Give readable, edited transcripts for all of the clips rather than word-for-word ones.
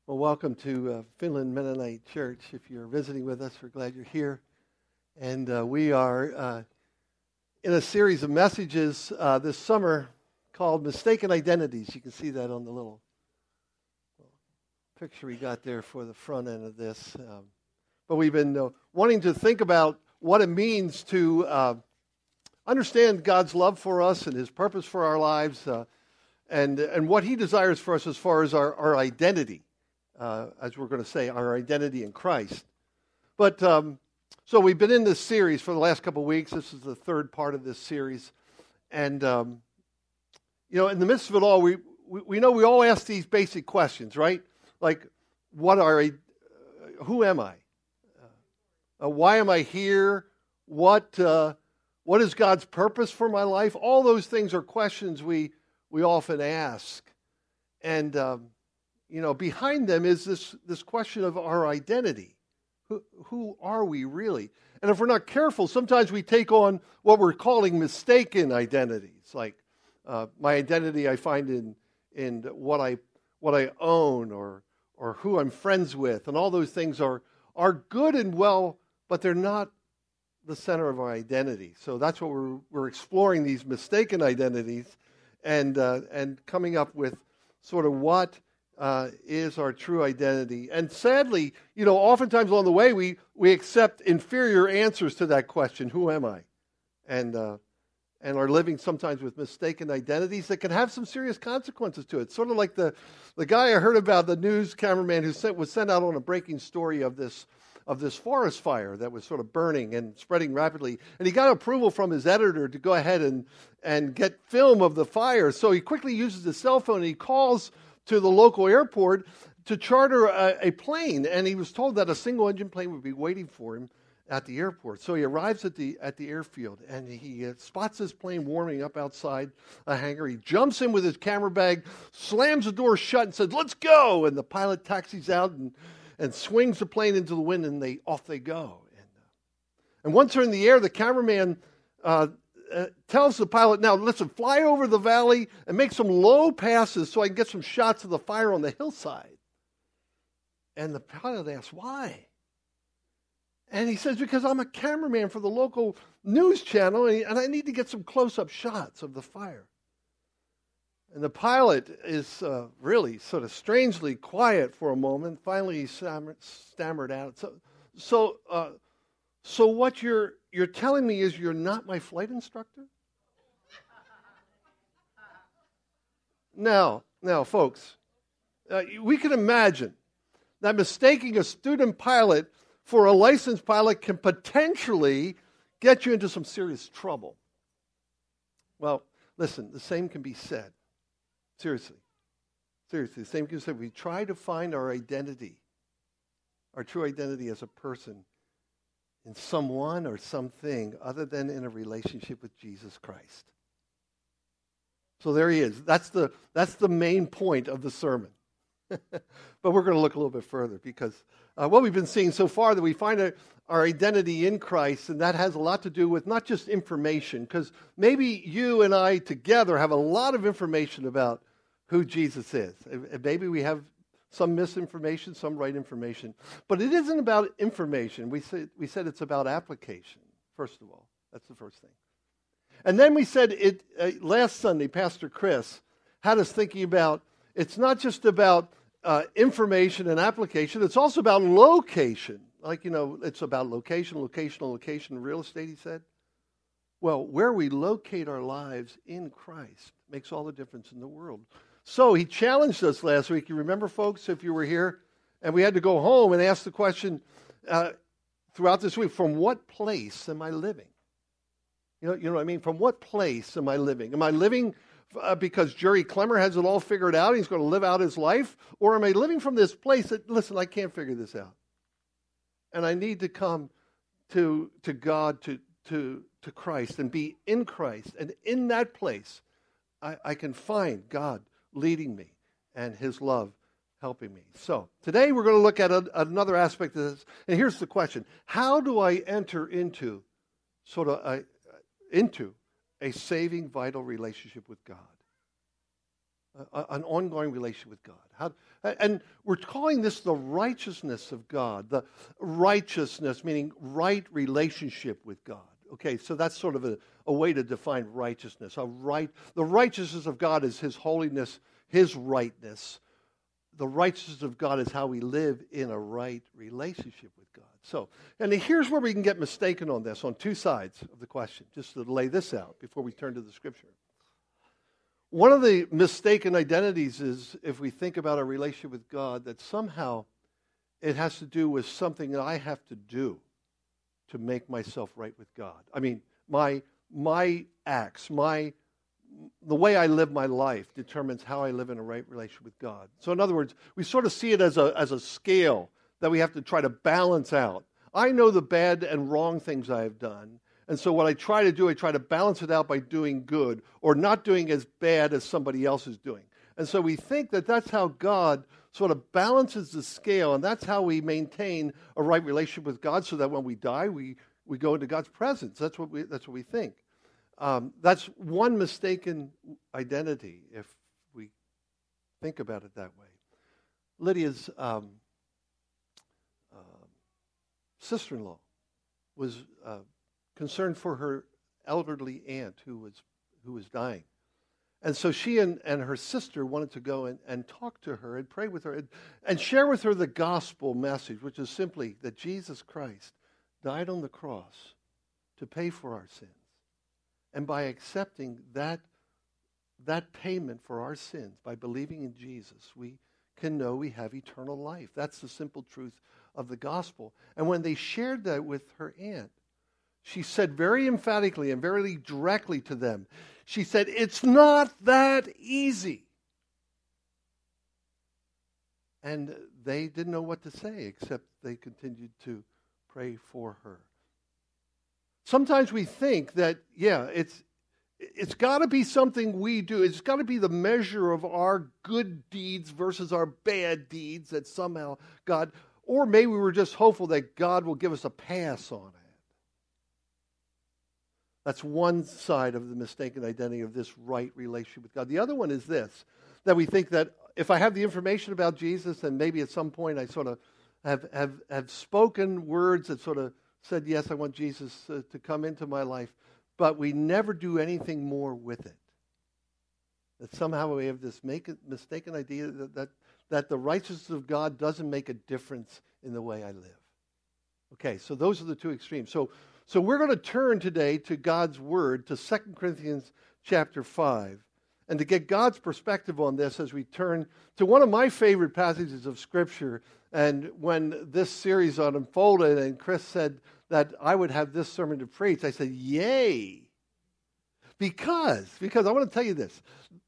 Well, welcome to Finland Mennonite Church. If you're visiting with us, we're glad you're here. And we are in a series of messages this summer called Mistaken Identities. You can see that on the little picture we got there for the front end of this. But we've been wanting to think about what it means to understand God's love for us and His purpose for our lives and what He desires for us as far as our identity. As we're going to say, our identity in Christ. But so we've been in this series for the last couple of weeks. This is the third part of this series. And, in the midst of it all, we know we all ask these basic questions, right? Like, who am I? Why am I here? What is God's purpose for my life? All those things are questions we often ask. And, behind them is this question of our identity. Who are we really? And if we're not careful, sometimes we take on what we're calling mistaken identities, like my identity I find in what I own or who I'm friends with, and all those things are good and well, but they're not the center of our identity. So that's what we're exploring, these mistaken identities, and coming up with sort of what is our true identity. And sadly, oftentimes along the way, we accept inferior answers to that question, who am I? And are living sometimes with mistaken identities that can have some serious consequences to it. Sort of like the guy I heard about, the news cameraman who was sent out on a breaking story of this forest fire that was sort of burning and spreading rapidly. And he got approval from his editor to go ahead and get film of the fire. So he quickly uses his cell phone and he calls to the local airport to charter a plane, and he was told that a single-engine plane would be waiting for him at the airport. So he arrives at the airfield, and he spots this plane warming up outside a hangar. He jumps in with his camera bag, slams the door shut, and says, "Let's go!" And the pilot taxis out and swings the plane into the wind, and off they go. And once they're in the air, the cameraman tells the pilot, "Now listen, fly over the valley and make some low passes so I can get some shots of the fire on the hillside." And the pilot asks, "Why?" And he says, "Because I'm a cameraman for the local news channel and I need to get some close-up shots of the fire." And the pilot is really sort of strangely quiet for a moment. Finally, he stammered out, So what you're telling me is you're not my flight instructor? Now, folks, we can imagine that mistaking a student pilot for a licensed pilot can potentially get you into some serious trouble. Well, listen, the same can be said. Seriously, the same can be said. We try to find our identity, our true identity as a person, in someone or something other than in a relationship with Jesus Christ. So there he is. That's the main point of the sermon. But we're going to look a little bit further because what we've been seeing so far, that we find our identity in Christ, and that has a lot to do with not just information, because maybe you and I together have a lot of information about who Jesus is. Maybe we have some misinformation, some right information. But it isn't about information. We said it's about application, first of all. That's the first thing. And then we said last Sunday, Pastor Chris had us thinking about, it's not just about information and application, it's also about location. Like, it's about location real estate, he said. Well, where we locate our lives in Christ makes all the difference in the world. So he challenged us last week. You remember, folks, if you were here, and we had to go home and ask the question throughout this week, from what place am I living? You know what I mean? From what place am I living? Am I living because Jerry Clemmer has it all figured out, he's going to live out his life? Or am I living from this place that, listen, I can't figure this out, and I need to come to God, to Christ, and be in Christ, and in that place I can find God leading me and His love helping me. So today we're going to look at another aspect of this. And here's the question: how do I enter into a saving, vital relationship with God? an ongoing relationship with God. And we're calling this the righteousness of God. The righteousness, meaning right relationship with God. Okay, so that's sort of a way to define righteousness. The righteousness of God is His holiness, His rightness. The righteousness of God is how we live in a right relationship with God. So, and here's where we can get mistaken on this, on two sides of the question, just to lay this out before we turn to the Scripture. One of the mistaken identities is, if we think about our relationship with God, that somehow it has to do with something that I have to do to make myself right with God. I mean, my acts, the way I live my life determines how I live in a right relationship with God. So in other words, we sort of see it as a scale that we have to try to balance out. I know the bad and wrong things I have done, and so what I try to do, I try to balance it out by doing good or not doing as bad as somebody else is doing. And so we think that that's how God sort of balances the scale, and that's how we maintain a right relationship with God, so that when we die, we go into God's presence. That's what we think. That's one mistaken identity if we think about it that way. Lydia's sister-in-law was concerned for her elderly aunt who was dying. And so she and her sister wanted to go and talk to her and pray with her and share with her the gospel message, which is simply that Jesus Christ died on the cross to pay for our sins. And by accepting that payment for our sins, by believing in Jesus, we can know we have eternal life. That's the simple truth of the gospel. And when they shared that with her aunt, she said very emphatically and very directly to them, she said, "It's not that easy." And they didn't know what to say, except they continued to pray for her. Sometimes we think that, it's got to be something we do. It's got to be the measure of our good deeds versus our bad deeds that somehow God, or maybe we're just hopeful that God will give us a pass on it. That's one side of the mistaken identity of this right relationship with God. The other one is this, that we think that if I have the information about Jesus, and maybe at some point I sort of have spoken words that sort of said, yes, I want Jesus to come into my life, but we never do anything more with it. That somehow we have this mistaken idea that the righteousness of God doesn't make a difference in the way I live. Okay, so those are the two extremes. So we're going to turn today to God's Word, to 2 Corinthians chapter 5, and to get God's perspective on this as we turn to one of my favorite passages of Scripture. And when this series unfolded and Chris said that I would have this sermon to preach, I said, yay! Because I want to tell you this.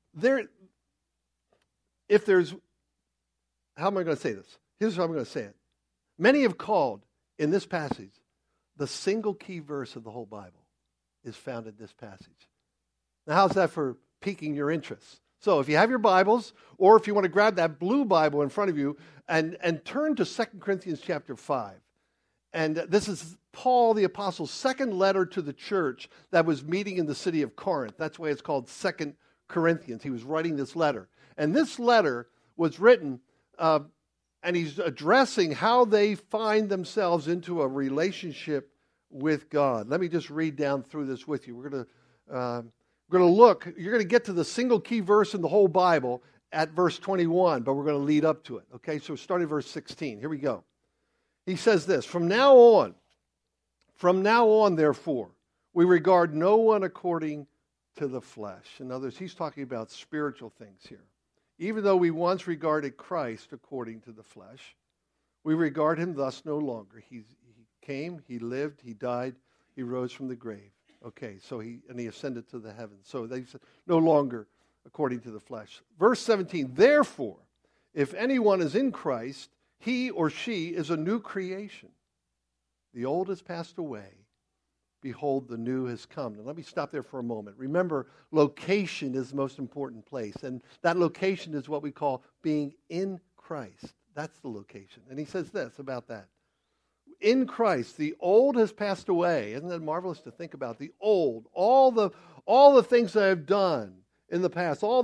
How am I going to say this? Here's how I'm going to say it. Many have called in this passage the single key verse of the whole Bible is found in this passage. Now, how's that for piquing your interest? So if you have your Bibles, or if you want to grab that blue Bible in front of you and turn to 2 Corinthians chapter 5. And this is Paul the Apostle's second letter to the church that was meeting in the city of Corinth. That's why it's called 2 Corinthians. He was writing this letter. And this letter was written, and he's addressing how they find themselves into a relationship with God. Let me just read down through this with you. We're going to look. You're going to get to the single key verse in the whole Bible at verse 21, but we're going to lead up to it. Okay, so starting verse 16. Here we go. He says this, From now on, therefore, we regard no one according to the flesh. In other words, he's talking about spiritual things here. Even though we once regarded Christ according to the flesh, we regard him thus no longer. He came, he lived, he died, he rose from the grave. Okay, so he ascended to the heavens. So they said, no longer according to the flesh. Verse 17, therefore, if anyone is in Christ, he or she is a new creation. The old has passed away. Behold, the new has come. Now, let me stop there for a moment. Remember, location is the most important place. And that location is what we call being in Christ. That's the location. And he says this about that. In Christ, the old has passed away. Isn't that marvelous to think about? The old, all the things that I've done in the past, all the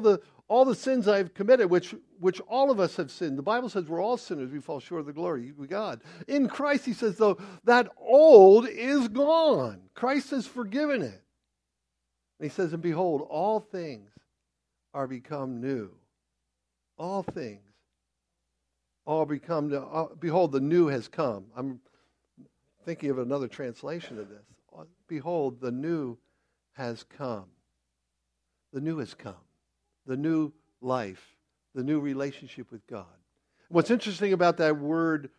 all the sins I've committed, which all of us have sinned. The Bible says we're all sinners. We fall short of the glory of God. In Christ, he says, though, that old is gone. Christ has forgiven it. And he says, and behold, all things are become new. All things all become new. Behold, the new has come. I'm thinking of another translation of this. Behold, the new has come. The new has come. The new life, the new relationship with God. What's interesting about that word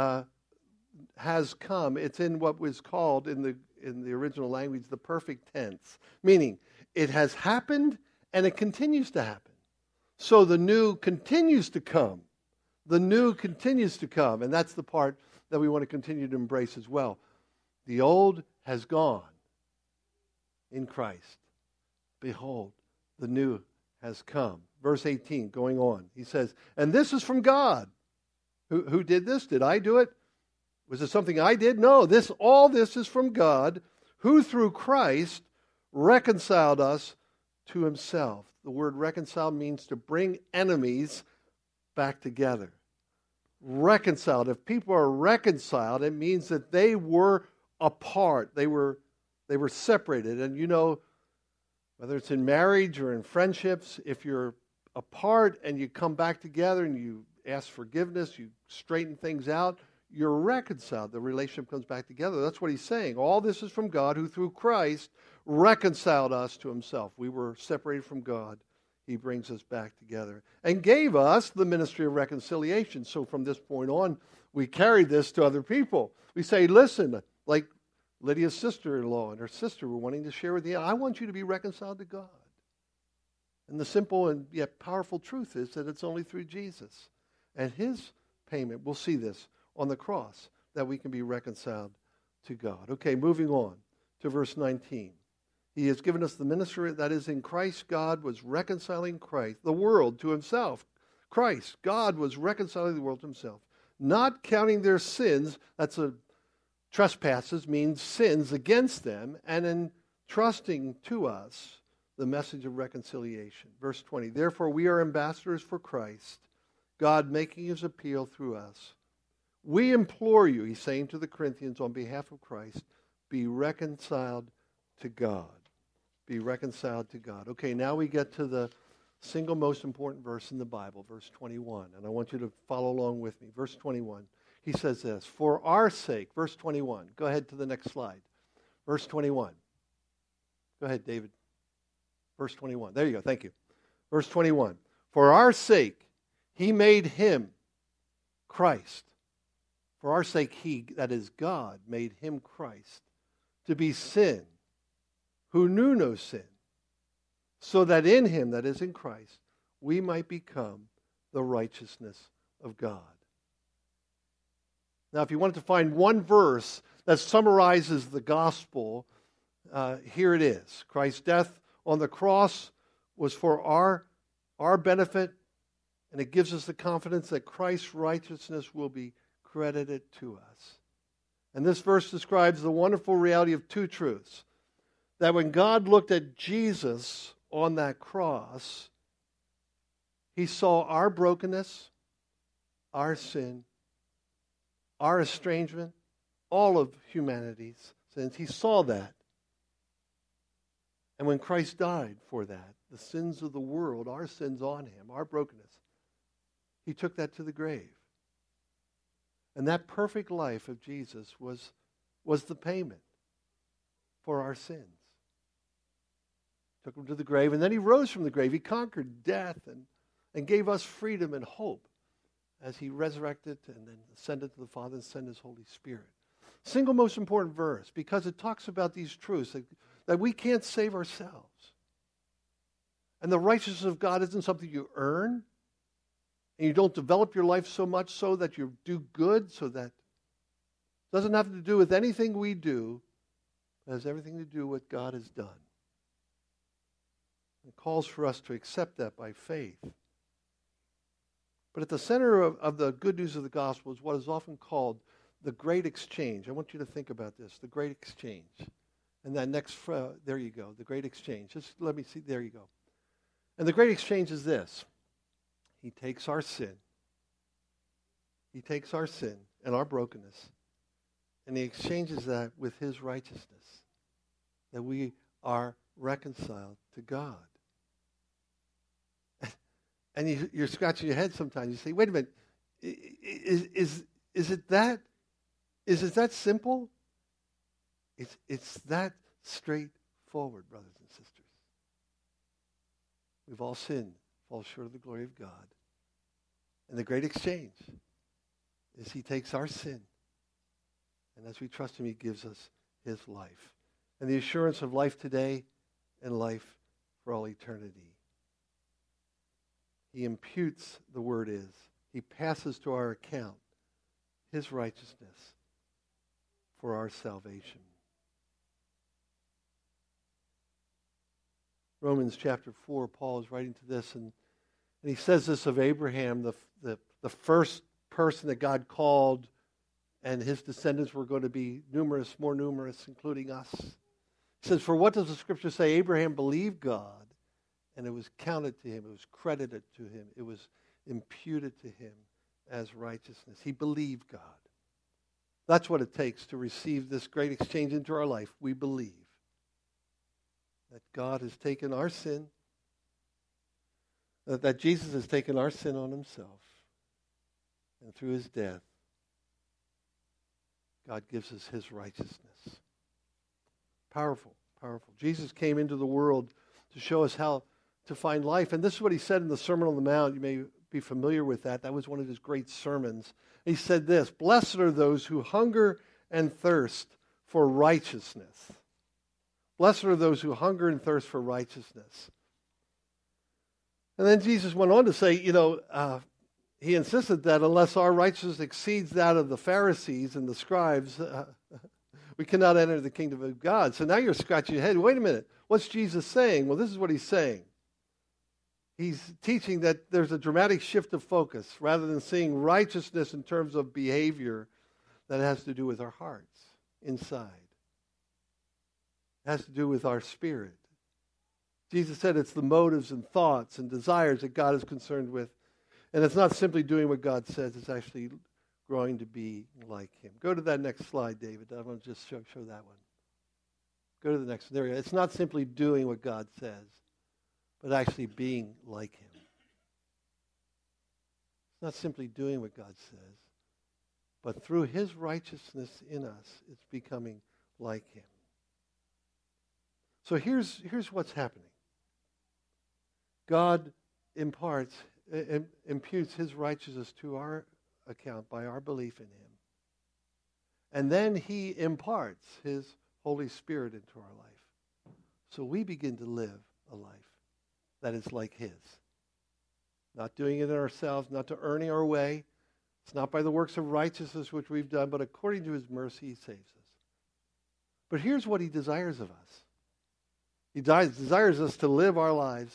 has come, it's in what was called in the original language the perfect tense, meaning it has happened and it continues to happen. So the new continues to come. The new continues to come, and that's the part that we want to continue to embrace as well. The old has gone in Christ. Behold, the new has come. Verse 18, going on. He says, and this is from God. Who did this? Did I do it? Was it something I did? No, all this is from God, who through Christ reconciled us to himself. The word reconcile means to bring enemies back together. Reconciled. If people are reconciled, it means that they were apart. They were separated. And you know, whether it's in marriage or in friendships, if you're apart and you come back together and you ask forgiveness, you straighten things out, you're reconciled. The relationship comes back together. That's what he's saying. All this is from God, who through Christ reconciled us to himself. We were separated from God. He brings us back together and gave us the ministry of reconciliation. So from this point on, we carry this to other people. We say, listen, like Lydia's sister-in-law and her sister were wanting to share with you, I want you to be reconciled to God. And the simple and yet powerful truth is that it's only through Jesus and his payment, we'll see this on the cross, that we can be reconciled to God. Okay, moving on to verse 19. He has given us the ministry that is in Christ. God was reconciling the world to himself. Christ, God was reconciling the world to himself, not counting their sins, trespasses means sins against them, and entrusting to us the message of reconciliation. Verse 20, therefore we are ambassadors for Christ, God making his appeal through us. We implore you, he's saying to the Corinthians on behalf of Christ, be reconciled to God. Be reconciled to God. Okay, now we get to the single most important verse in the Bible, verse 21. And I want you to follow along with me. Verse 21. He says this, for our sake, verse 21. Go ahead to the next slide. Verse 21. Go ahead, David. Verse 21. There you go. Thank you. Verse 21. For our sake, he made him, Christ. For our sake, he, that is God, made him Christ to be sin, who knew no sin, so that in him, that is in Christ, we might become the righteousness of God. Now, if you wanted to find one verse that summarizes the gospel, here it is. Christ's death on the cross was for our benefit, and it gives us the confidence that Christ's righteousness will be credited to us. And this verse describes the wonderful reality of two truths. That when God looked at Jesus on that cross, he saw our brokenness, our sin, our estrangement, all of humanity's sins. He saw that. And when Christ died for that, the sins of the world, our sins on him, our brokenness, he took that to the grave. And that perfect life of Jesus was the payment for our sins. Took him to the grave, and then he rose from the grave. He conquered death and gave us freedom and hope as he resurrected and then ascended to the Father and sent his Holy Spirit. Single most important verse, because it talks about these truths that we can't save ourselves. And the righteousness of God isn't something you earn, and you don't develop your life so much so that you do good, so that it doesn't have to do with anything we do. It has everything to do with what God has done. It calls for us to accept that by faith. But at the center of the good news of the gospel is what is often called the great exchange. I want you to think about this, the great exchange. And that next, there you go, the great exchange. Just let me see, there you go. And the great exchange is this. He takes our sin. He takes our sin and our brokenness, and he exchanges that with his righteousness, that we are reconciled to God. And you're scratching your head sometimes. You say, wait a minute, is it that? Is it that simple? It's that straightforward, brothers and sisters. We've all sinned, fall short of the glory of God. And the great exchange is he takes our sin, and as we trust him, he gives us his life. And the assurance of life today and life for all eternity. He imputes, the word is. He passes to our account his righteousness for our salvation. Romans chapter 4, Paul is writing to this, and he says this of Abraham, the first person that God called, and his descendants were going to be numerous, more numerous, including us. He says, for what does the scripture say? Abraham believed God, and it was counted to him, it was credited to him, it was imputed to him as righteousness. He believed God. That's what it takes to receive this great exchange into our life. We believe that God has taken our sin, that Jesus has taken our sin on himself, and through his death, God gives us his righteousness. Powerful, powerful. Jesus came into the world to show us how to find life. And this is what he said in the Sermon on the Mount. You may be familiar with that. That was one of his great sermons. He said this, blessed are those who hunger and thirst for righteousness. Blessed are those who hunger and thirst for righteousness. And then Jesus went on to say, he insisted that unless our righteousness exceeds that of the Pharisees and the scribes, we cannot enter the kingdom of God. So now you're scratching your head. Wait a minute. What's Jesus saying? Well, this is what he's saying. He's teaching that there's a dramatic shift of focus. Rather than seeing righteousness in terms of behavior, that has to do with our hearts inside. It has to do with our spirit. Jesus said it's the motives and thoughts and desires that God is concerned with. And it's not simply doing what God says, it's actually growing to be like him. Go to that next slide, David. I want to just show that one. Go to the next. There we go. It's not simply doing what God says, but actually being like him. It's not simply doing what God says, but through his righteousness in us, it's becoming like him. So here's what's happening. God imputes his righteousness to our account by our belief in him. And then he imparts his Holy Spirit into our life. So we begin to live a life that is like his. Not doing it in ourselves, not to earning our way. It's not by the works of righteousness which we've done, but according to his mercy he saves us. But here's what he desires of us. He desires us to live our lives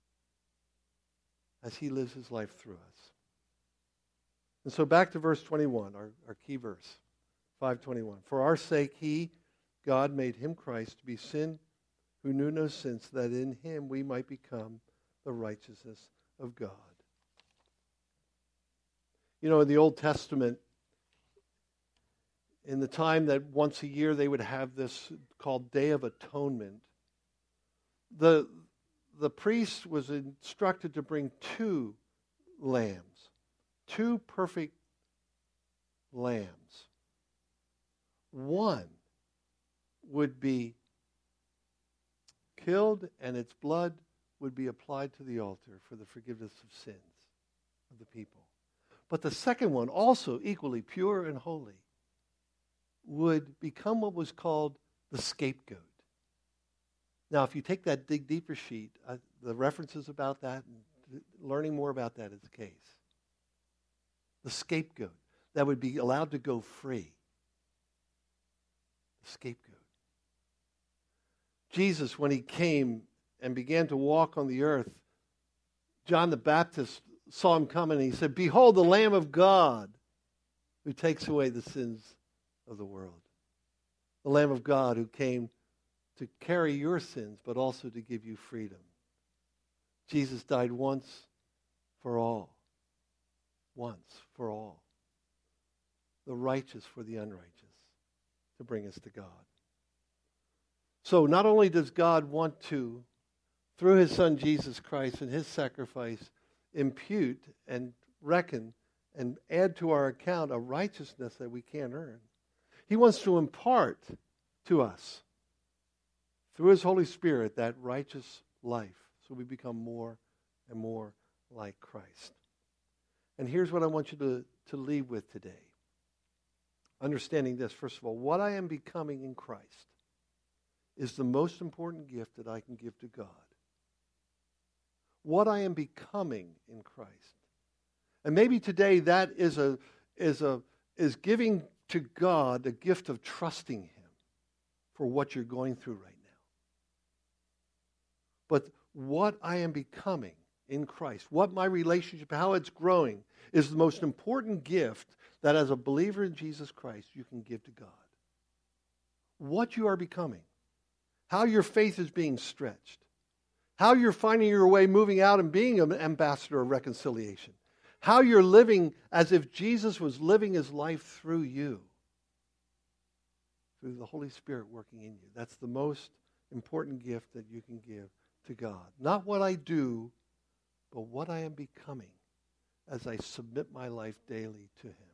as he lives his life through us. And so back to verse 21, our key verse, 5:21. For our sake he, God, made him Christ to be sin who knew no sin, so that in him we might become the righteousness of God. You know, in the Old Testament, in the time that once a year they would have this called Day of Atonement, the priest was instructed to bring two lambs, two perfect lambs. One would be killed and its blood would be applied to the altar for the forgiveness of sins of the people. But the second one, also equally pure and holy, would become what was called the scapegoat. Now, if you take that Dig Deeper sheet, the references about that, and learning more about that is the case. The scapegoat that would be allowed to go free. The scapegoat. Jesus, when he came and began to walk on the earth, John the Baptist saw him coming and he said, "Behold the Lamb of God who takes away the sins of the world." The Lamb of God who came to carry your sins, but also to give you freedom. Jesus died once for all. Once for all. The righteous for the unrighteous, to bring us to God. So not only does God want to, through his Son Jesus Christ and his sacrifice, impute and reckon and add to our account a righteousness that we can't earn. He wants to impart to us, through his Holy Spirit, that righteous life, so we become more and more like Christ. And here's what I want you to leave with today. Understanding this, first of all, what I am becoming in Christ is the most important gift that I can give to God. What I am becoming in Christ. And maybe today that is giving to God the gift of trusting him for what you're going through right now. But what I am becoming in Christ, what my relationship, how it's growing, is the most important gift that as a believer in Jesus Christ you can give to God. What you are becoming, how your faith is being stretched, how you're finding your way moving out and being an ambassador of reconciliation, how you're living as if Jesus was living his life through you, through the Holy Spirit working in you. That's the most important gift that you can give to God. Not what I do, but what I am becoming as I submit my life daily to him.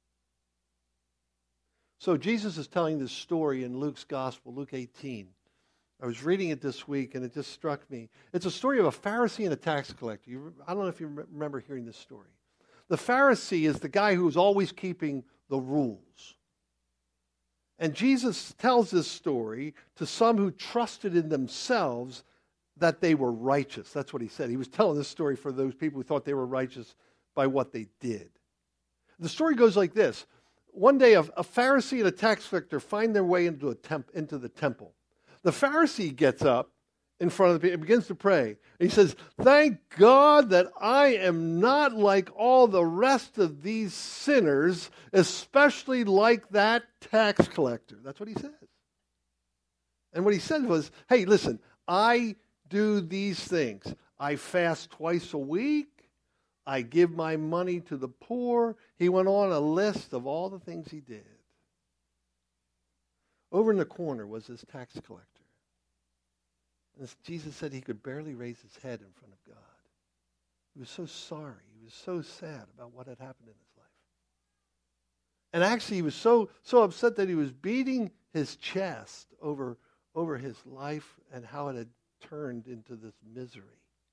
So Jesus is telling this story in Luke's Gospel, Luke 18. I was reading it this week, and it just struck me. It's a story of a Pharisee and a tax collector. I don't know if you remember hearing this story. The Pharisee is the guy who's always keeping the rules. And Jesus tells this story to some who trusted in themselves that they were righteous. That's what he said. He was telling this story for those people who thought they were righteous by what they did. The story goes like this. One day, a Pharisee and a tax collector find their way into the temple. The Pharisee gets up in front of the people and begins to pray. And he says, "Thank God that I am not like all the rest of these sinners, especially like that tax collector." That's what he says. And what he said was, hey, listen, I do these things. I fast twice a week. I give my money to the poor. He went on a list of all the things he did. Over in the corner was this tax collector. And Jesus said he could barely raise his head in front of God. He was so sorry. He was so sad about what had happened in his life. And actually he was so upset that he was beating his chest over his life and how it had turned into this misery.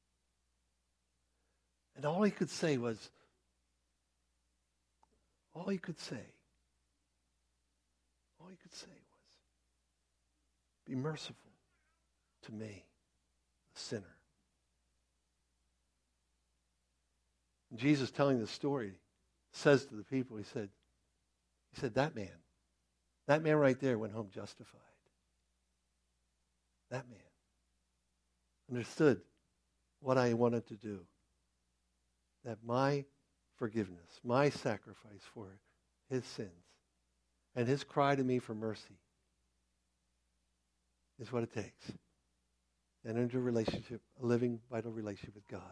And all he could say was, be merciful to me, a sinner. And Jesus, telling this story, says to the people, he said, that man right there went home justified. That man understood what I wanted to do. That my forgiveness, my sacrifice for his sins, and his cry to me for mercy is what it takes. And into a relationship, a living, vital relationship with God.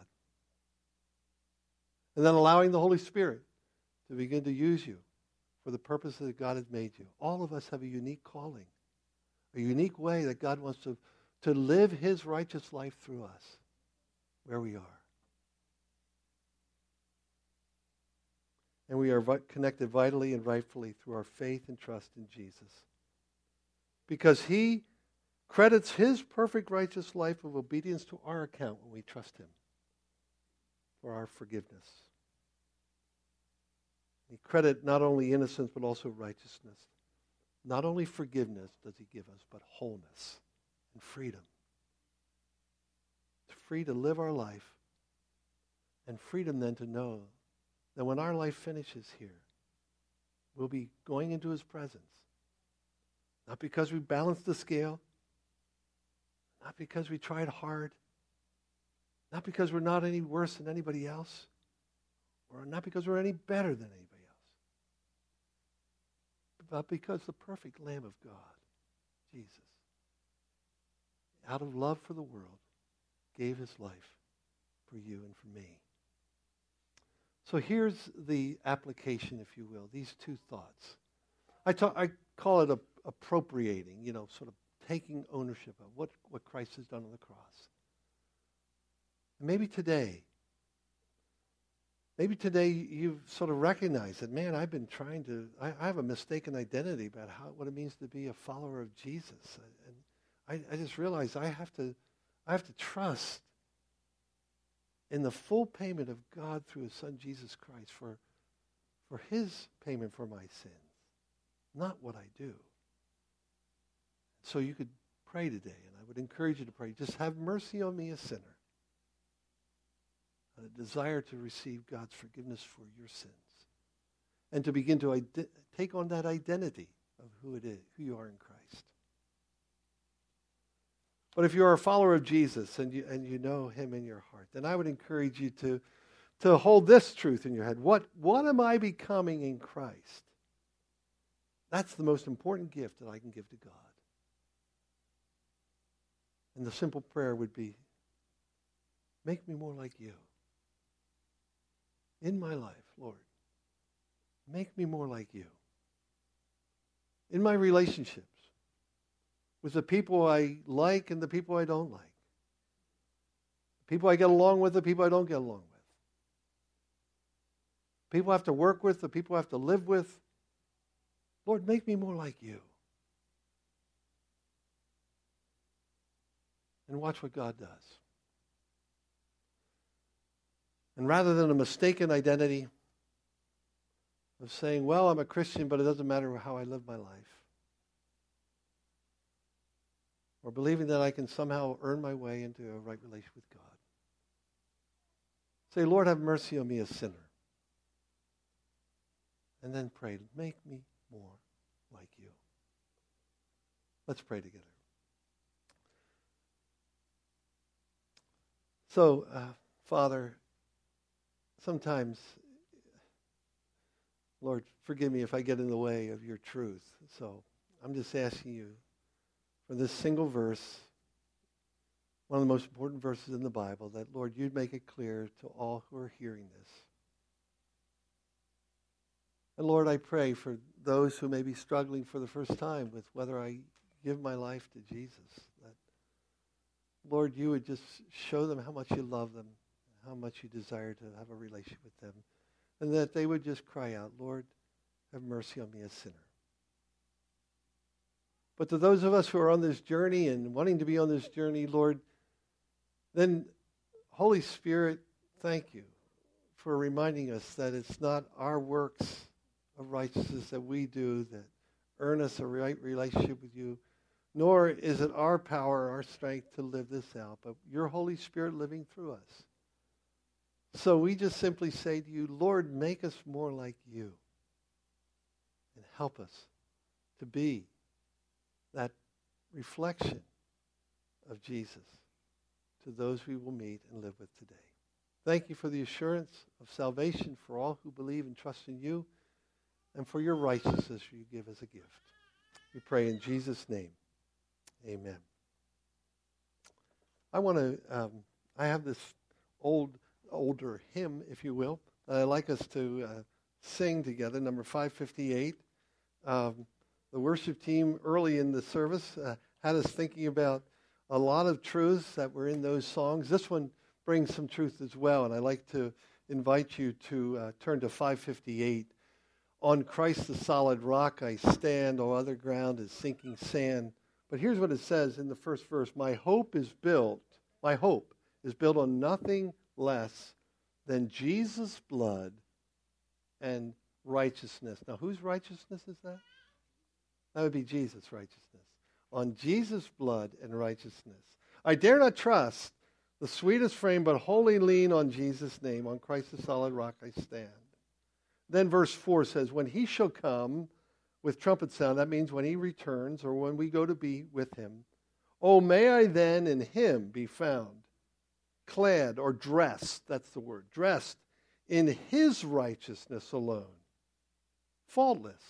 And then allowing the Holy Spirit to begin to use you for the purpose that God has made you. All of us have a unique calling, a unique way that God wants to live his righteous life through us, where we are. And we are connected vitally and rightfully through our faith and trust in Jesus. Because he credits his perfect righteous life of obedience to our account when we trust him for our forgiveness. He credits not only innocence but also righteousness. Not only forgiveness does he give us, but wholeness and freedom. It's free to live our life, and freedom then to know that when our life finishes here, we'll be going into his presence. Not because we balanced the scale, not because we tried hard, not because we're not any worse than anybody else, or not because we're any better than anybody else, but because the perfect Lamb of God, Jesus, out of love for the world, gave his life for you and for me. So here's the application, if you will, these two thoughts. I call it appropriating, sort of taking ownership of what Christ has done on the cross. And maybe today you've sort of recognized that, man, I've been trying to, I have a mistaken identity about what it means to be a follower of Jesus. And I just realized I have to trust in the full payment of God through his son, Jesus Christ, for his payment for my sins, not what I do. So you could pray today, and I would encourage you to pray, just have mercy on me, a sinner. A desire to receive God's forgiveness for your sins. And to begin to take on that identity of who it is, who you are in Christ. But if you're a follower of Jesus and you know him in your heart, then I would encourage you to hold this truth in your head. What am I becoming in Christ? That's the most important gift that I can give to God. And the simple prayer would be, make me more like you. In my life, Lord, make me more like you. In my relationships, with the people I like and the people I don't like. The people I get along with, the people I don't get along with. People I have to work with, the people I have to live with. Lord, make me more like you. And watch what God does. And rather than a mistaken identity of saying, well, I'm a Christian, but it doesn't matter how I live my life. Or believing that I can somehow earn my way into a right relationship with God. Say, Lord, have mercy on me, a sinner. And then pray, make me more like you. Let's pray together. So, Father, sometimes, Lord, forgive me if I get in the way of your truth. So I'm just asking you for this single verse, one of the most important verses in the Bible, that, Lord, you'd make it clear to all who are hearing this. And, Lord, I pray for those who may be struggling for the first time with whether I give my life to Jesus, that, Lord, you would just show them how much you love them, how much you desire to have a relationship with them, and that they would just cry out, Lord, have mercy on me, a sinner. But to those of us who are on this journey and wanting to be on this journey, Lord, then, Holy Spirit, thank you for reminding us that it's not our works of righteousness that we do that earn us a right relationship with you, nor is it our power, our strength to live this out, but your Holy Spirit living through us. So we just simply say to you, Lord, make us more like you and help us to be that reflection of Jesus to those we will meet and live with today. Thank you for the assurance of salvation for all who believe and trust in you, and for your righteousness you give as a gift. We pray in Jesus' name. Amen. I have this older hymn, if you will, that I'd like us to sing together, number 558. The worship team early in the service had us thinking about a lot of truths that were in those songs. This one brings some truth as well, and I'd like to invite you to turn to 558. On Christ the solid rock I stand, all other ground is sinking sand. But here's what it says in the first verse. My hope is built on nothing less than Jesus' blood and righteousness. Now, whose righteousness is that? That would be Jesus' righteousness. On Jesus' blood and righteousness. I dare not trust the sweetest frame, but wholly lean on Jesus' name. On Christ the solid rock I stand. Then verse 4 says, when he shall come with trumpet sound, that means when he returns or when we go to be with him. Oh, may I then in him be found, clad or dressed, that's the word, dressed in his righteousness alone, faultless.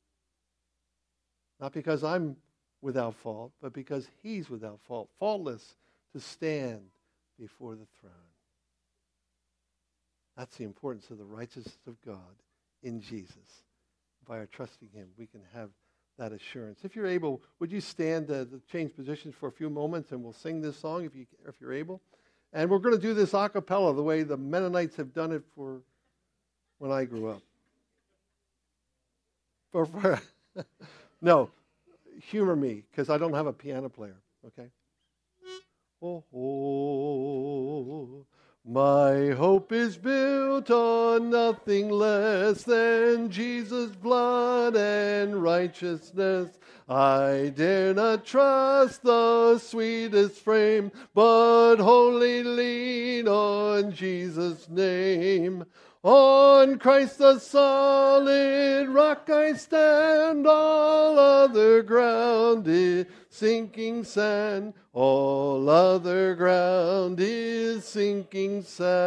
Not because I'm without fault, but because he's without fault, faultless to stand before the throne. That's the importance of the righteousness of God in Jesus. By our trusting him, we can have that assurance. If you're able, would you stand to change positions for a few moments, and we'll sing this song if you're able. And we're going to do this a cappella the way the Mennonites have done it for when I grew up. No, humor me, because I don't have a piano player, okay? Oh, oh, my hope is built on nothing less than Jesus' blood and righteousness. I dare not trust the sweetest frame, but wholly lean on Jesus' name. On Christ the solid rock I stand, all other ground is sinking sand. All other ground is sinking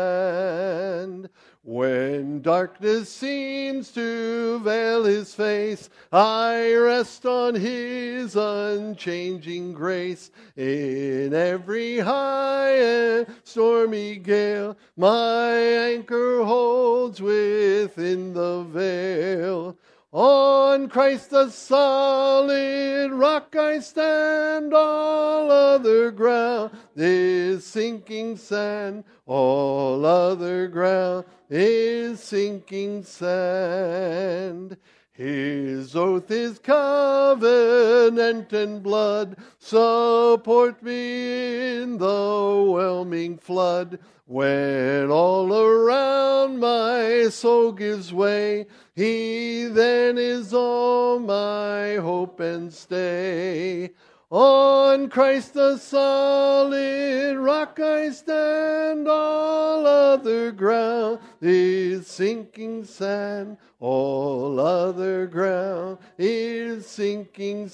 sand. When darkness seems to veil his face, I rest on his unchanging grace. In every high and stormy gale, my anchor holds within the veil. On Christ the solid rock I stand, all other ground is sinking sand. All other ground is sinking sand. His oath is covenant and blood, support me in the whelming flood. When all around my soul gives way, he then is all my hope and stay. On Christ the solid rock I stand, all other ground is sinking sand. All other ground is sinking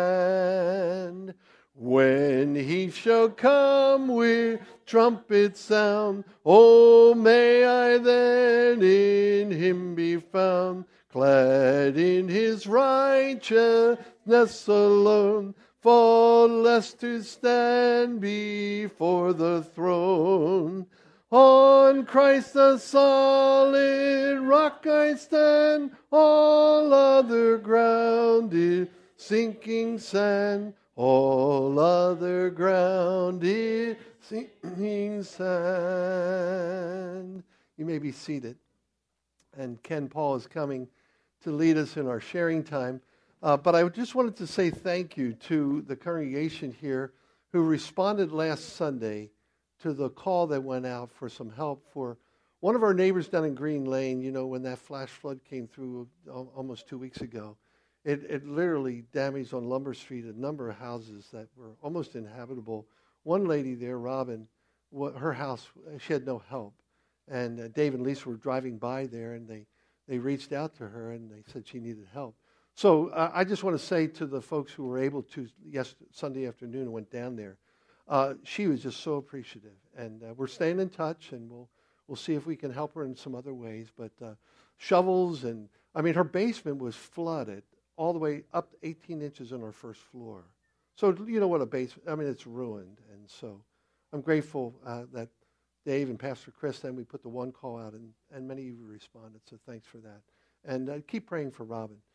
sand. When he shall come with trumpet sound, oh, may I then in him be found, clad in his righteousness alone, faultless to stand before the throne. On Christ the solid rock I stand, all other ground is sinking sand. All other ground is sinking sand. You may be seated. And Ken Paul is coming to lead us in our sharing time. But I just wanted to say thank you to the congregation here who responded last Sunday to the call that went out for some help for one of our neighbors down in Green Lane. You know, when that flash flood came through almost 2 weeks ago. It literally damaged on Lumber Street a number of houses that were almost inhabitable. One lady there, Robin, her house, she had no help. And Dave and Lisa were driving by there, and they reached out to her, and they said she needed help. So I just want to say to the folks who were able to, Sunday afternoon and went down there, she was just so appreciative. And we're staying in touch, and we'll see if we can help her in some other ways. But shovels and, I mean, her basement was flooded all the way up 18 inches on our first floor. So you know what a basement, I mean, it's ruined. And so I'm grateful that Dave and Pastor Chris, we put the one call out, and many of you responded, so thanks for that. And keep praying for Robin.